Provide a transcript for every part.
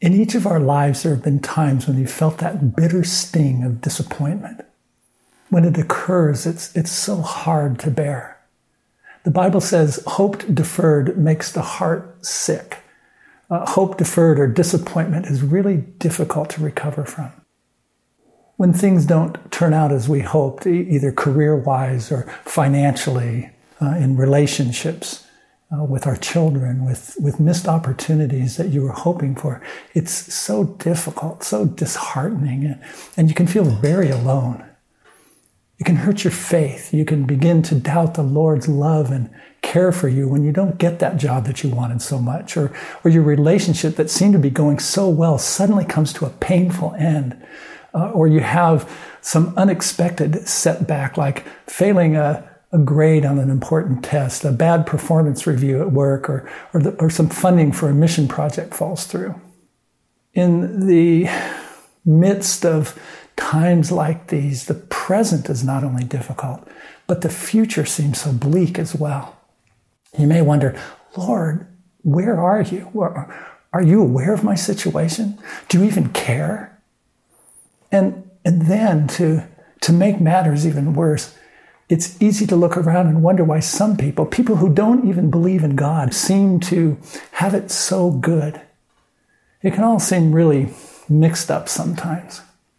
In each of our lives, there have been times when you felt that bitter sting of disappointment. When it occurs, it's so hard to bear. The Bible says, hope deferred makes the heart sick. Hope deferred or disappointment is really difficult to recover from. When things don't turn out as we hoped, either career-wise or financially, in relationships, with our children, with missed opportunities that you were hoping for, it's so difficult, so disheartening, and you can feel very alone. It can hurt your faith. You can begin to doubt the Lord's love and care for you when you don't get that job that you wanted so much, or your relationship that seemed to be going so well suddenly comes to a painful end, or you have some unexpected setback, like failing a grade on an important test, a bad performance review at work, or some funding for a mission project falls through. In the midst of times like these, the present is not only difficult, but the future seems so bleak as well. You may wonder, Lord, where are you? Are you aware of my situation? Do you even care? And then to make matters even worse, it's easy to look around and wonder why some people who don't even believe in God, seem to have it so good. It can all seem really mixed up sometimes.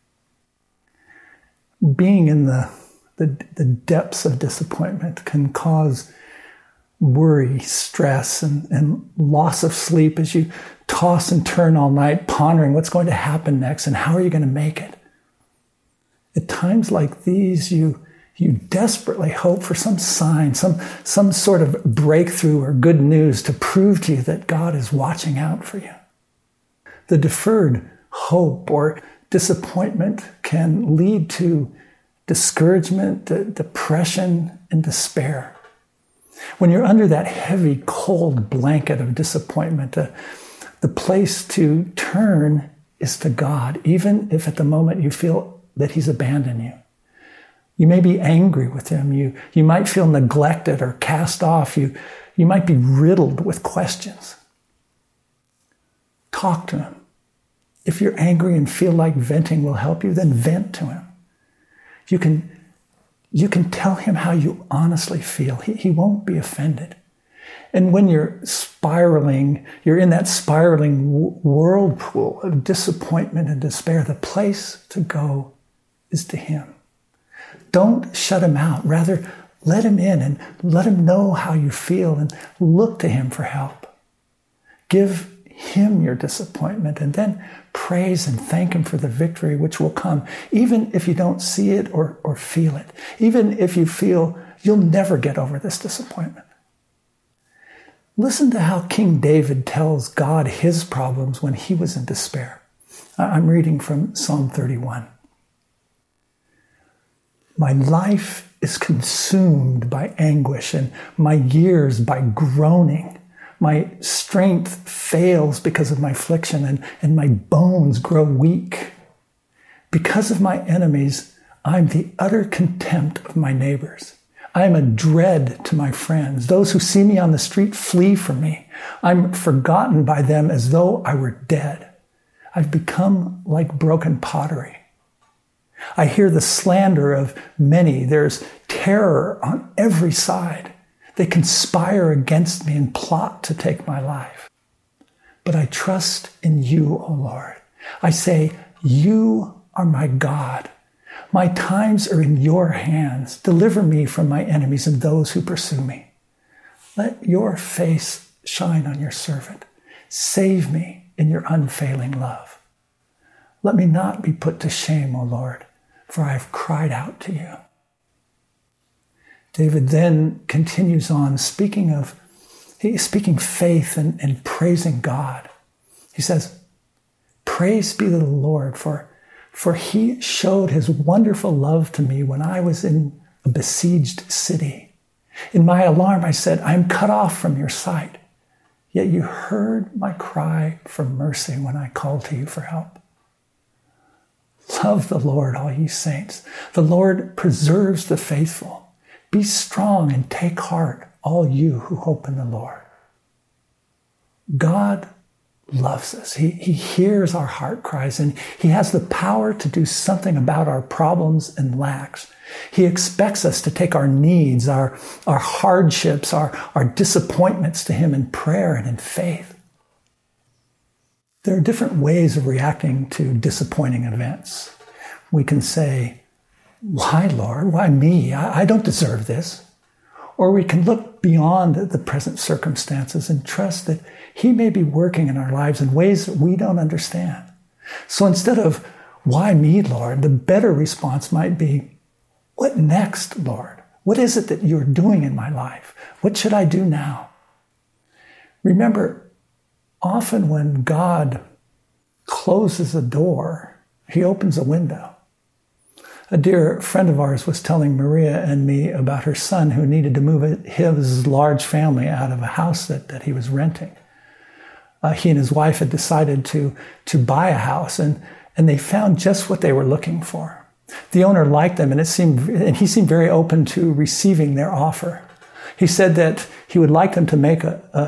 Being in the depths of disappointment can cause worry, stress, and loss of sleep as you toss and turn all night pondering what's going to happen next and how are you going to make it. At times like these, you desperately hope for some sign, some sort of breakthrough or good news to prove to you that God is watching out for you. The deferred hope or disappointment can lead to discouragement, depression, and despair. When you're under that heavy, cold blanket of disappointment, the place to turn is to God, even if at the moment you feel that He's abandoned you. You may be angry with Him. You might feel neglected or cast off. You might be riddled with questions. Talk to Him. If you're angry and feel like venting will help you, then vent to Him. You can tell Him how you honestly feel. He won't be offended. And when you're in that spiraling whirlpool of disappointment and despair, the place to go is to Him. Don't shut Him out. Rather, let Him in and let Him know how you feel and look to Him for help. Give Him your disappointment and then praise and thank Him for the victory which will come, even if you don't see it or feel it, even if you feel you'll never get over this disappointment. Listen to how King David tells God his problems when he was in despair. I'm reading from Psalm 31. My life is consumed by anguish and my years by groaning. My strength fails because of my affliction and my bones grow weak. Because of my enemies, I'm the utter contempt of my neighbors. I am a dread to my friends. Those who see me on the street flee from me. I'm forgotten by them as though I were dead. I've become like broken pottery. I hear the slander of many. There's terror on every side. They conspire against me and plot to take my life. But I trust in you, O Lord. I say, you are my God. My times are in your hands. Deliver me from my enemies and those who pursue me. Let your face shine on your servant. Save me in your unfailing love. Let me not be put to shame, O Lord, for I have cried out to you. David then continues on speaking faith and praising God. He says, praise be to the Lord, for he showed his wonderful love to me when I was in a besieged city. In my alarm, I said, I am cut off from your sight. Yet you heard my cry for mercy when I called to you for help. Love the Lord, all you saints. The Lord preserves the faithful. Be strong and take heart, all you who hope in the Lord. God loves us. He hears our heart cries, and he has the power to do something about our problems and lacks. He expects us to take our needs, our hardships, our disappointments to him in prayer and in faith. There are different ways of reacting to disappointing events. We can say, "Why, Lord? Why me? I don't deserve this." Or we can look beyond the present circumstances and trust that he may be working in our lives in ways that we don't understand. So instead of, "Why me, Lord?" the better response might be, "What next, Lord? What is it that you're doing in my life? What should I do now?" Remember, often when God closes a door, he opens a window. A dear friend of ours was telling Maria and me about her son who needed to move his large family out of a house that he was renting. He and his wife had decided to buy a house, and they found just what they were looking for. The owner liked them, and he seemed very open to receiving their offer. He said that he would like them to make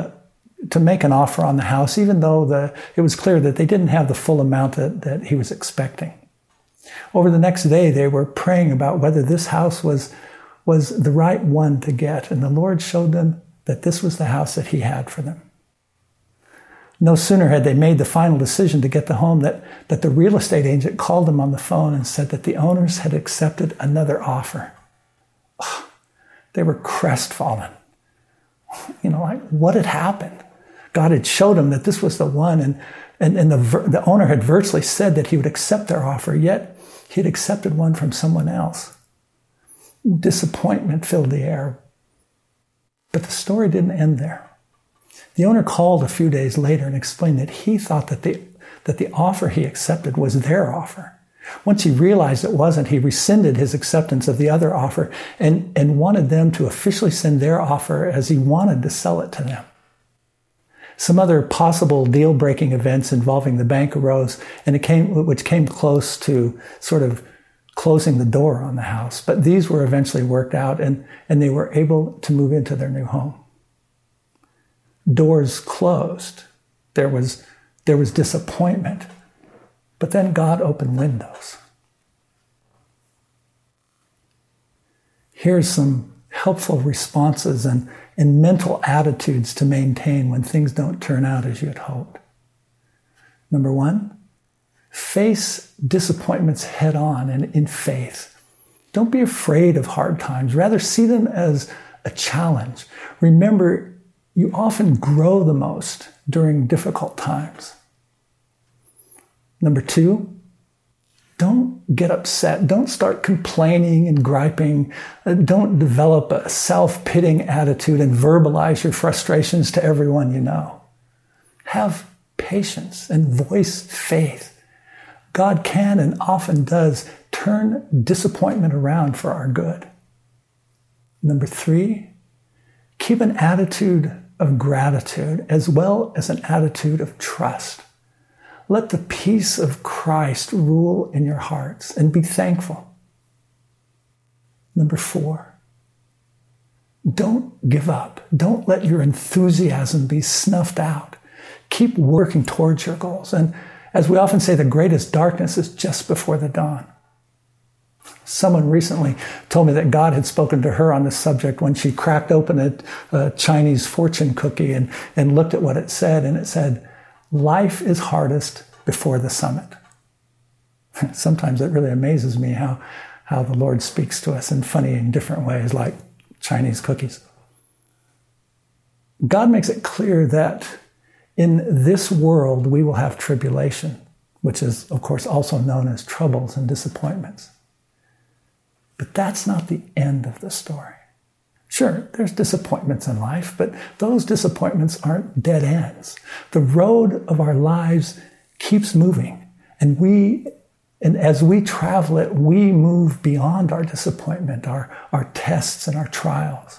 an offer on the house, even though it was clear that they didn't have the full amount that he was expecting. Over the next day, they were praying about whether this house was the right one to get, and the Lord showed them that this was the house that he had for them. No sooner had they made the final decision to get the home that the real estate agent called them on the phone and said that the owners had accepted another offer. They were crestfallen. Like what had happened? God had showed them that this was the one, and the owner had virtually said that he would accept their offer, yet he had accepted one from someone else. Disappointment filled the air. But the story didn't end there. The owner called a few days later and explained that he thought that the offer he accepted was their offer. Once he realized it wasn't, he rescinded his acceptance of the other offer and wanted them to officially send their offer as he wanted to sell it to them. Some other possible deal-breaking events involving the bank arose, which came close to sort of closing the door on the house. But these were eventually worked out, and they were able to move into their new home. Doors closed. There was disappointment. But then God opened windows. Here's some helpful responses and mental attitudes to maintain when things don't turn out as you had hoped. Number one, face disappointments head on and in faith. Don't be afraid of hard times. Rather, see them as a challenge. Remember, you often grow the most during difficult times. Number two, don't get upset. Don't start complaining and griping. Don't develop a self-pitying attitude and verbalize your frustrations to everyone you know. Have patience and voice faith. God can and often does turn disappointment around for our good. Number three, keep an attitude of gratitude as well as an attitude of trust. Let the peace of Christ rule in your hearts and be thankful. Number four, don't give up. Don't let your enthusiasm be snuffed out. Keep working towards your goals. And as we often say, the greatest darkness is just before the dawn. Someone recently told me that God had spoken to her on this subject when she cracked open a Chinese fortune cookie and looked at what it said, and it said, "Life is hardest before the summit." Sometimes it really amazes me how the Lord speaks to us in funny and different ways, like Chinese cookies. God makes it clear that in this world we will have tribulation, which is, of course, also known as troubles and disappointments. But that's not the end of the story. Sure, there's disappointments in life, but those disappointments aren't dead ends. The road of our lives keeps moving, and as we travel it, we move beyond our disappointment, our tests and our trials.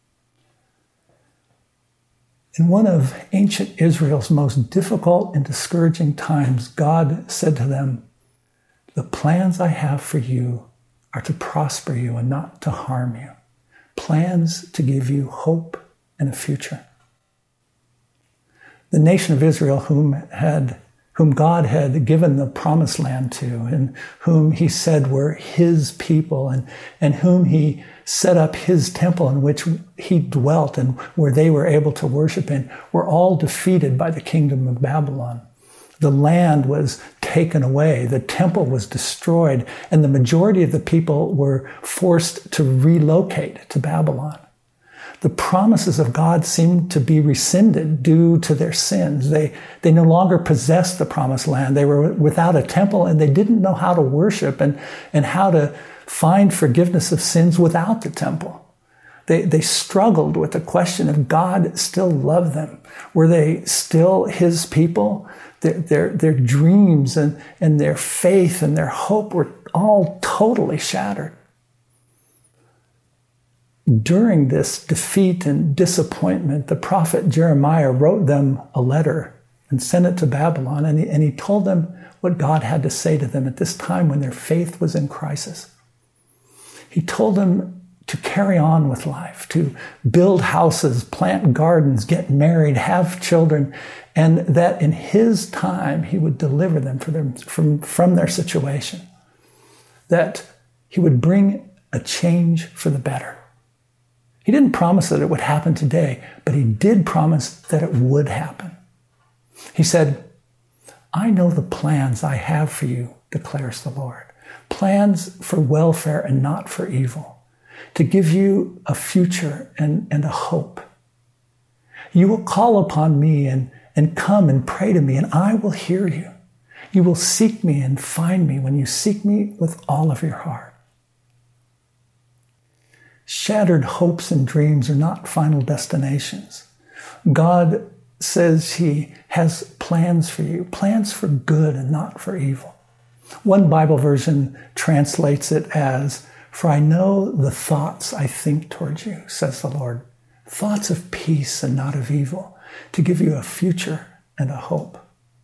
In one of ancient Israel's most difficult and discouraging times, God said to them, "The plans I have for you are to prosper you and not to harm you. Plans to give you hope and a future." the nation of Israel whom God had given the promised land to, and whom he said were his people, and whom he set up his temple in which he dwelt and where they were able to worship in, were all defeated by the kingdom of Babylon. The land was taken away, the temple was destroyed, and the majority of the people were forced to relocate to Babylon. The promises of God seemed to be rescinded due to their sins. They no longer possessed the promised land. They were without a temple, and they didn't know how to worship and how to find forgiveness of sins without the temple. They struggled with the question if God still loved them. Were they still his people? Their dreams and their faith and their hope were all totally shattered. During this defeat and disappointment, the prophet Jeremiah wrote them a letter and sent it to Babylon, and he told them what God had to say to them at this time when their faith was in crisis. He told them to carry on with life, to build houses, plant gardens, get married, have children, and that in his time he would deliver them from their situation, that he would bring a change for the better. He didn't promise that it would happen today, but he did promise that it would happen. He said, "I know the plans I have for you, declares the Lord. Plans for welfare and not for evil, to give you a future and a hope. You will call upon me and come and pray to me, and I will hear you. You will seek me and find me when you seek me with all of your heart." Shattered hopes and dreams are not final destinations. God says he has plans for you, plans for good and not for evil. One Bible version translates it as, "For I know the thoughts I think towards you, says the Lord, thoughts of peace and not of evil, to give you a future and a hope."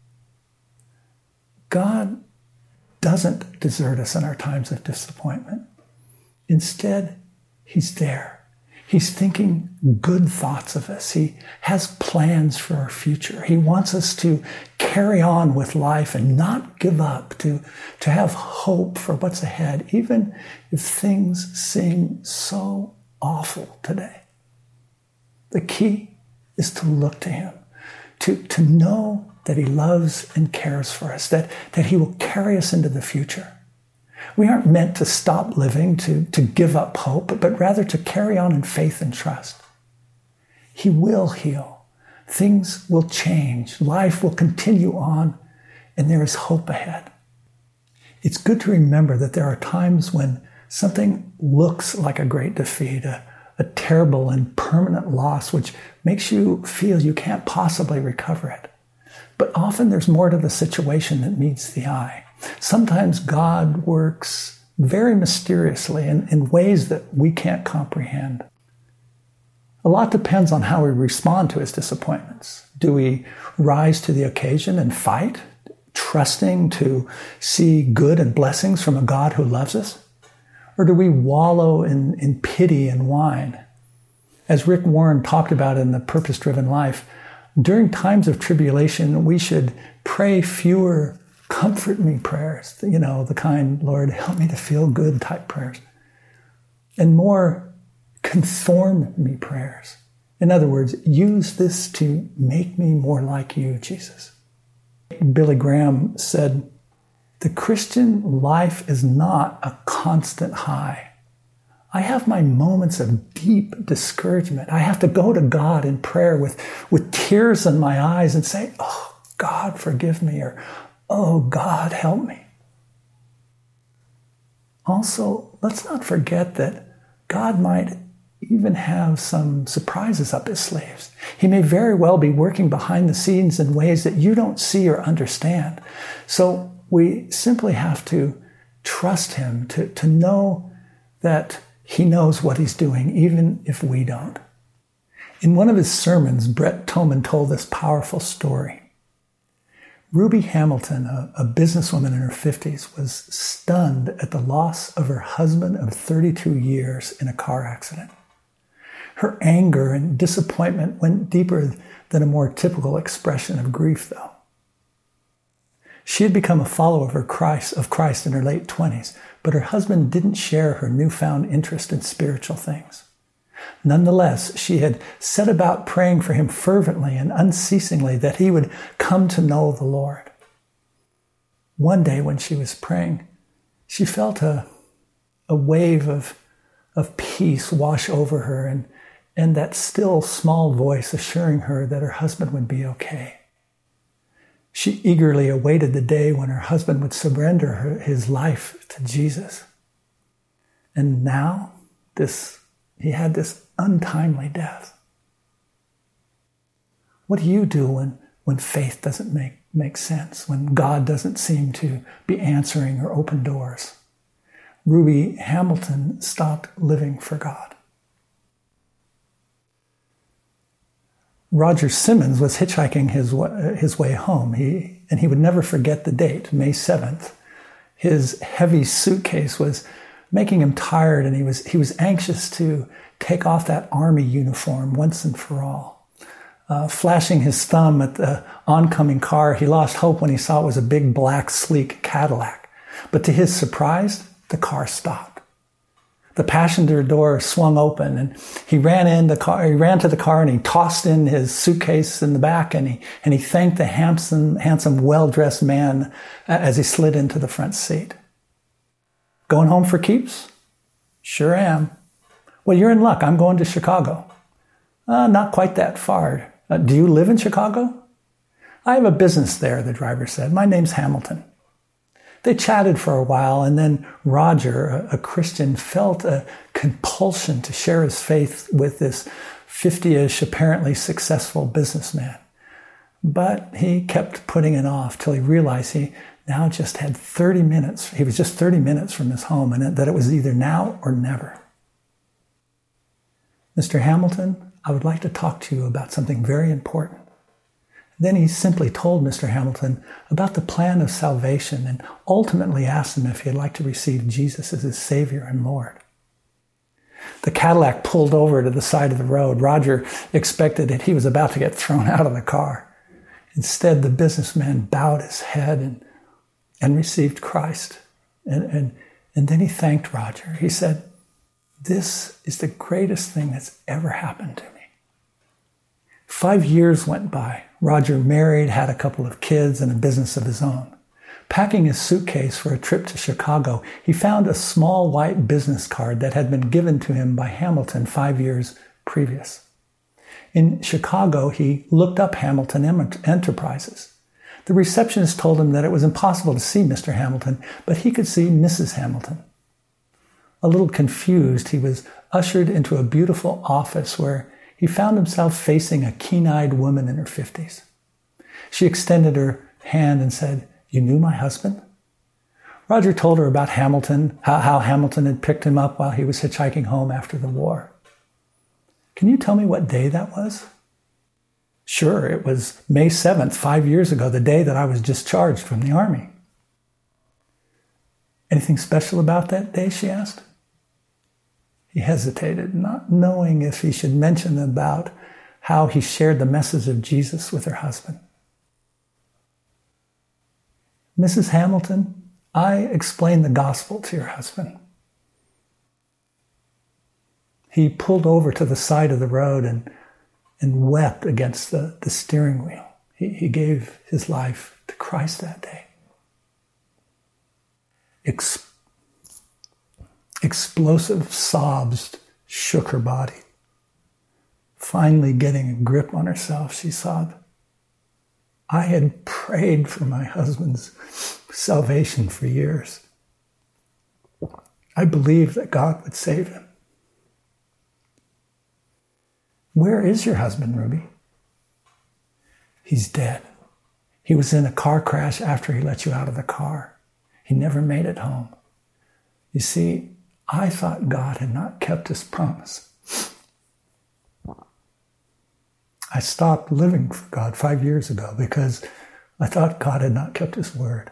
God doesn't desert us in our times of disappointment. Instead, he's there. He's thinking good thoughts of us. He has plans for our future. He wants us to carry on with life and not give up, to have hope for what's ahead, even if things seem so awful today. The key is to look to him, to know that he loves and cares for us, that he will carry us into the future. We aren't meant to stop living, to give up hope, but rather to carry on in faith and trust. He will heal. Things will change. Life will continue on, and there is hope ahead. It's good to remember that there are times when something looks like a great defeat, a terrible and permanent loss, which makes you feel you can't possibly recover it. But often there's more to the situation than meets the eye. Sometimes God works very mysteriously in ways that we can't comprehend. A lot depends on how we respond to his disappointments. Do we rise to the occasion and fight, trusting to see good and blessings from a God who loves us? Or do we wallow in pity and whine? As Rick Warren talked about in The Purpose-Driven Life, during times of tribulation, we should pray fewer comfort me prayers, the kind, Lord, help me to feel good type prayers, and more conform me prayers. In other words, use this to make me more like you, Jesus. Billy Graham said, "The Christian life is not a constant high. I have my moments of deep discouragement. I have to go to God in prayer with tears in my eyes and say, 'Oh, God, forgive me,' or 'Oh, God, help me.'" Also, let's not forget that God might even have some surprises up his sleeves. He may very well be working behind the scenes in ways that you don't see or understand. So we simply have to trust him, to know that he knows what he's doing, even if we don't. In one of his sermons, Brett Tillman told this powerful story. Ruby Hamilton, a businesswoman in her 50s, was stunned at the loss of her husband of 32 years in a car accident. Her anger and disappointment went deeper than a more typical expression of grief, though. She had become a follower of Christ in her late 20s, but her husband didn't share her newfound interest in spiritual things. Nonetheless, she had set about praying for him fervently and unceasingly that he would come to know the Lord. One day when she was praying, she felt a wave of peace wash over her and that still small voice assuring her that her husband would be okay. She eagerly awaited the day when her husband would surrender his life to Jesus. And now he had this untimely death. What do you do when faith doesn't make sense, when God doesn't seem to be answering or open doors? Ruby Hamilton stopped living for God. Roger Simmons was hitchhiking his way home. He would never forget the date, May 7th. His heavy suitcase was making him tired, and he was anxious to take off that army uniform once and for all. Flashing his thumb at the oncoming car, he lost hope when he saw it was a big, black, sleek Cadillac. But to his surprise, the car stopped. The passenger door swung open, and he ran to the car and he tossed in his suitcase in the back, and he thanked the handsome, well-dressed man as he slid into the front seat. Going home for keeps? Sure am. Well, you're in luck. I'm going to Chicago. Not quite that far. Do you live in Chicago? I have a business there, the driver said. My name's Hamilton. They chatted for a while, and then Roger, a Christian, felt a compulsion to share his faith with this 50-ish, apparently successful businessman. But he kept putting it off till he realized he now just had 30 minutes. He was just 30 minutes from his home, and that it was either now or never. Mr. Hamilton, I would like to talk to you about something very important. Then he simply told Mr. Hamilton about the plan of salvation and ultimately asked him if he'd like to receive Jesus as his Savior and Lord. The Cadillac pulled over to the side of the road. Roger expected that he was about to get thrown out of the car. Instead, the businessman bowed his head and received Christ. And then he thanked Roger. He said, "This is the greatest thing that's ever happened to me." 5 years went by. Roger married, had a couple of kids, and a business of his own. Packing his suitcase for a trip to Chicago, he found a small white business card that had been given to him by Hamilton 5 years previous. In Chicago, he looked up Hamilton Enterprises. The receptionist told him that it was impossible to see Mr. Hamilton, but he could see Mrs. Hamilton. A little confused, he was ushered into a beautiful office where he found himself facing a keen-eyed woman in her 50s. She extended her hand and said, "You knew my husband?" Roger told her about Hamilton, how Hamilton had picked him up while he was hitchhiking home after the war. "Can you tell me what day that was?" "Sure, it was May 7th, 5 years ago, the day that I was discharged from the army." "Anything special about that day?" she asked. He hesitated, not knowing if he should mention about how he shared the message of Jesus with her husband. "Mrs. Hamilton, I explained the gospel to your husband." He pulled over to the side of the road and wept against the steering wheel. He gave his life to Christ that day. Explosive sobs shook her body. Finally getting a grip on herself, she sobbed, "I had prayed for my husband's salvation for years. I believed that God would save him." "Where is your husband, Ruby?" "He's dead. He was in a car crash after he let you out of the car. He never made it home. You see, I thought God had not kept his promise. I stopped living for God 5 years ago because I thought God had not kept his word."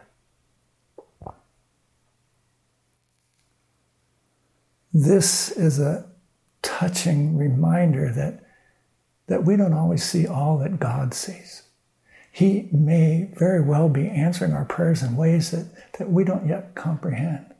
This is a touching reminder that we don't always see all that God sees. He may very well be answering our prayers in ways that we don't yet comprehend.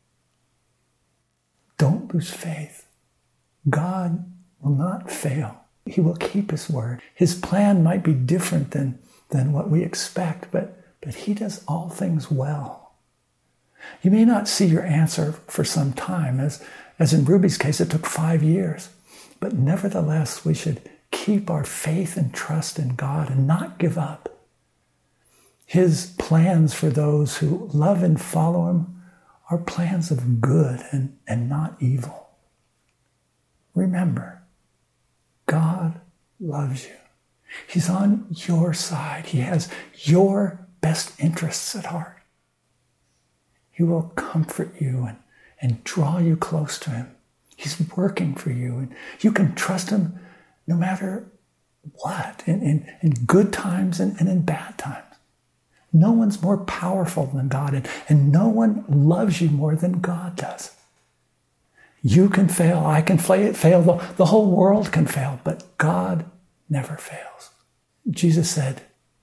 Don't lose faith. God will not fail. He will keep his word. His plan might be different than what we expect, but he does all things well. You may not see your answer for some time, as in Ruby's case, it took 5 years. But nevertheless, we should keep our faith and trust in God and not give up. His plans for those who love and follow him are plans of good and not evil. Remember, God loves you. He's on your side. He has your best interests at heart. He will comfort you and draw you close to him. He's working for you, and you can trust him no matter what, in good times and in bad times. No one's more powerful than God, and no one loves you more than God does. You can fail, I can fail, the whole world can fail, but God never fails. Jesus said,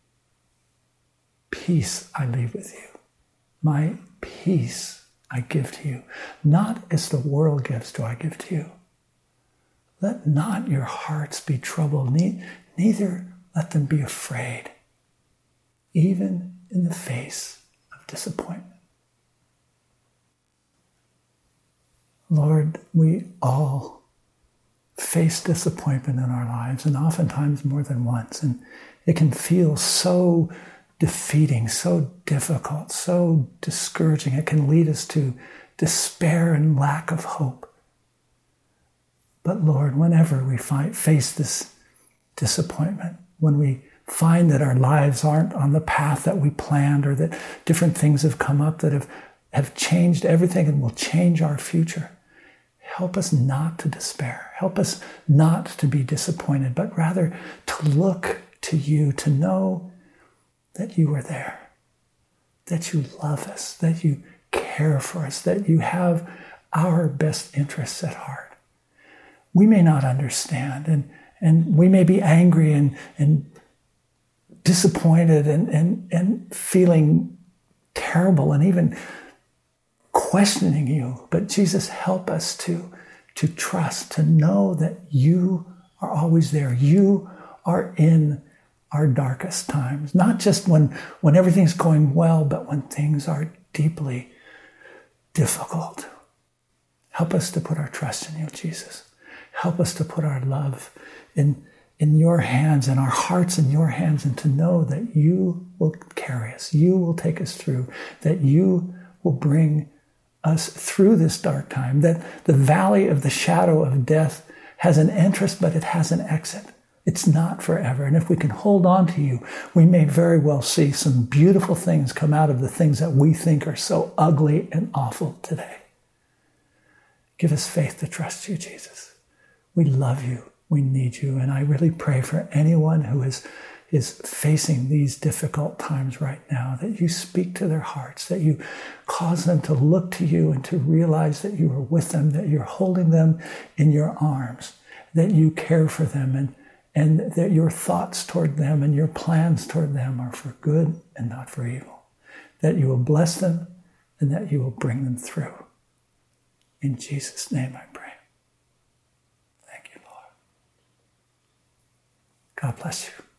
"Peace I leave with you. My peace I give to you. Not as the world gives do I give to you. Let not your hearts be troubled, neither let them be afraid, even in the face of disappointment." Lord, we all face disappointment in our lives, and oftentimes more than once, and it can feel so defeating, so difficult, so discouraging. It can lead us to despair and lack of hope. But Lord, whenever we face this disappointment, when we find that our lives aren't on the path that we planned, or that different things have come up that have changed everything and will change our future, help us not to despair. Help us not to be disappointed, but rather to look to you, to know that you are there, that you love us, that you care for us, that you have our best interests at heart. We may not understand, and we may be angry and disappointed and feeling terrible and even questioning you. But Jesus, help us to trust, to know that you are always there. You are in our darkest times, not just when everything's going well, but when things are deeply difficult. Help us to put our trust in you, Jesus. Help us to put our love in your hands and our hearts in your hands, and to know that you will carry us, you will take us through, that you will bring us through this dark time, that the valley of the shadow of death has an entrance, but it has an exit. It's not forever. And if we can hold on to you, we may very well see some beautiful things come out of the things that we think are so ugly and awful today. Give us faith to trust you, Jesus. We love you. We need you. And I really pray for anyone who is facing these difficult times right now, that you speak to their hearts, that you cause them to look to you and to realize that you are with them, that you're holding them in your arms, that you care for them, and that your thoughts toward them and your plans toward them are for good and not for evil, that you will bless them and that you will bring them through. In Jesus' name I pray. Thank you, Lord. God bless you.